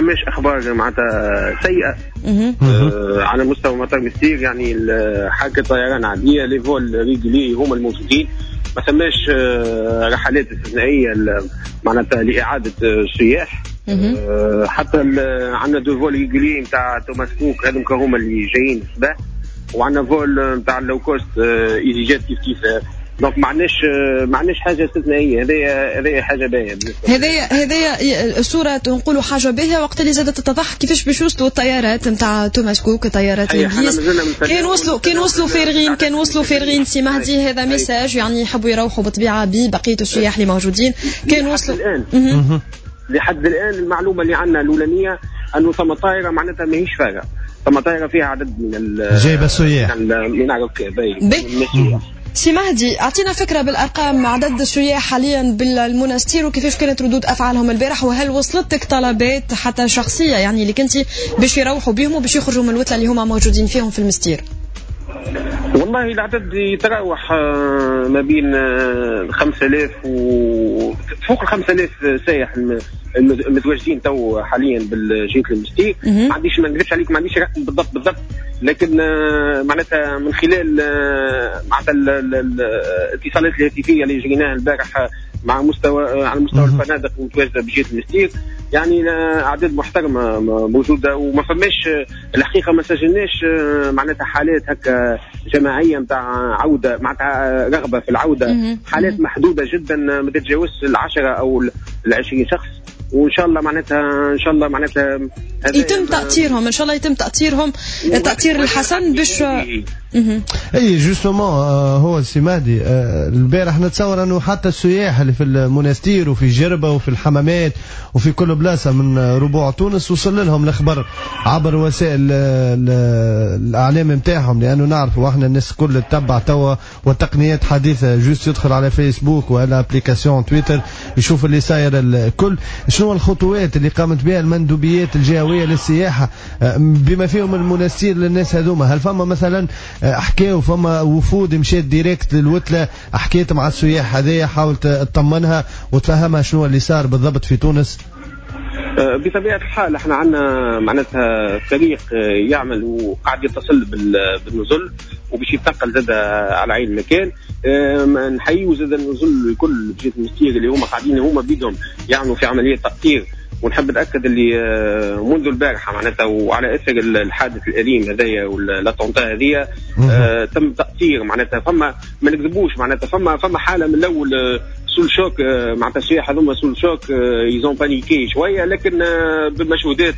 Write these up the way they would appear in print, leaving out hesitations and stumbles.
فماش اخبار معناتها سيئه على مستوى مطار مستير. يعني حركه طيران عاديه، لي فول ريجولي هما الموجودين، ما ثماش رحلات استثنائيه معناتها لاعاده السياح. حتى عندنا دو فول ريجولي نتاع توماس كوك، هذوك هما اللي جايين الصباح، وعندنا فول نتاع اللو كوست ايزي جيت كيف دونك ما عندناش حاجه استثنائيه. هذه حاجه باهيه. هذه الصوره نقولوا حاجه باهيه. وقت اللي زادت تتضح كيفاش باش وصلوا الطيارات نتاع توماس كوك، الطيارات الانجليز كان وصلوا فارغين سي مهدي. هذا ميساج يعني يحبوا يروحوا بطبيعه ببقيه السياح اللي موجودين. كان وصلوا الان لحد الان المعلومه اللي عندنا الاولانيه انه ثم طائره معناتها ماهيش فارغه، ثم طائره فيها عدد من جايبه السياح من السياح. سي مهدي، اعطينا فكره بالارقام، عدد السياح حاليا بالمنستير وكيفاش كانت ردود افعالهم البارح، وهل وصلتك طلبات حتى شخصيه يعني اللي كنتي باش يروحوا بهم وباش يخرجوا من الوتله اللي هما موجودين فيهم في المستير؟ والله العدد يتراوح ما بين 5000 فوق 5000 سائح المتواجدين تو حاليا بالجهه المستير. ما نكذبش عليك، ما عنديش رقم بالضبط، لكن معناتها من خلال معناتها الاتصالات الهاتفيه اللي جريناها البارح مع على مستوى الفنادق المتواجده بجهه المستير، يعني اعداد محترمه موجوده. وما فماش الحقيقه ما سجلناش معناتها حالات هكا جماعيه نتاع عوده، معناتها رغبه في العوده. حالات محدوده جدا ما تتجاوزش 10 او 20 شخص، وان شاء الله معناتها يتم تأطيرهم، ان شاء الله يتم تأطيرهم التأطير الحسن باش اي جوستومون. هو سي مهدي البارح نتصور انه حتى السياح اللي في المنستير وفي جربه وفي الحمامات وفي كل بلاصه من ربوع تونس وصل لهم الخبر عبر وسائل الاعلام نتاعهم، لانه نعرفوا احنا الناس كل تتبع توا والتقنيات حديثه، جوست يدخل على فيسبوك ولا ابليكاسيون تويتر يشوف اللي صاير الكل. شنو الخطوات اللي قامت بها المندوبيات الجهويه للسياحه بما فيهم المنستير للناس هذوما؟ هل فما مثلا حكاوا فما وفود مشيت ديريكت للوتله حكيت مع السياح هذيا حاولت تطمنها وتفهمها شنو اللي صار بالضبط في تونس؟ بطبيعه الحال احنا عندنا معناتها فريق يعمل وقاعد يتصل بالنزل وباش يتنقل زاد على عين المكان. نحييو زاد النزل الكل بجهه المستير اللي هما قاعدين هما بيدهم يعملوا في عمليه تأطير. ونحب نتاكد اللي منذ البارحه معناتها وعلى اثر الحادث الاليم هذايا ولا طونطا هذيا تم تأطير معناتها. فما ما نكذبوش معناتها فما حاله من الاول سول شوك معناتها السياح هذوما سول شوك يزون بانيكي شويه، لكن بمجهودات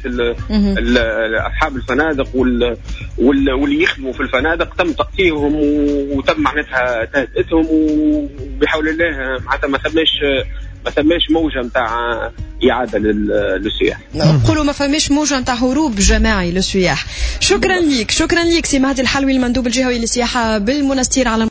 اصحاب الفنادق واللي يخدموا في الفنادق تم تأطيرهم وتم معناتها تهدئتهم، وبحول الله معناتها ما ثماش موجه نتاع اعاده للسياح. نقولوا ما فماش موجه نتاع هروب جماعي للسياح. شكرا ليك سي مهدي الحلوي المندوب الجهوي للسياحه بالمنستير على